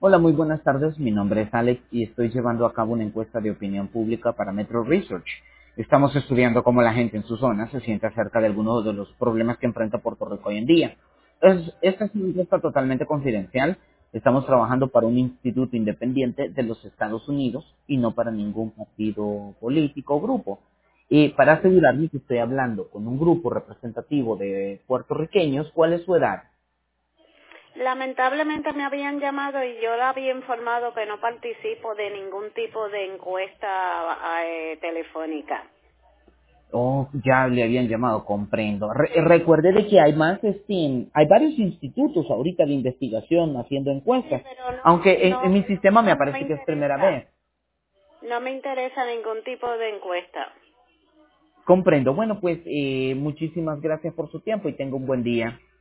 Hola, muy buenas tardes. Mi nombre es Alex y estoy llevando a cabo una encuesta de opinión pública para Metro Research. Estamos estudiando cómo la gente en su zona se siente acerca de algunos de los problemas que enfrenta Puerto Rico hoy en día. Esta es una encuesta totalmente confidencial. Estamos trabajando para un instituto independiente de los Estados Unidos y no para ningún partido político o grupo. Y para asegurarme que estoy hablando con un grupo representativo de puertorriqueños, ¿cuál es su edad? Lamentablemente me habían llamado y yo la había informado que no participo de ningún tipo de encuesta telefónica. Oh, ya le habían llamado, comprendo. Recuerde de que hay más, hay varios institutos ahorita de investigación haciendo Sí, encuestas, pero aunque en no, mi sistema me no me aparece que es primera interesa. vez. No me interesa ningún tipo de encuesta. Comprendo. Bueno, pues muchísimas gracias por su tiempo y tenga un buen día.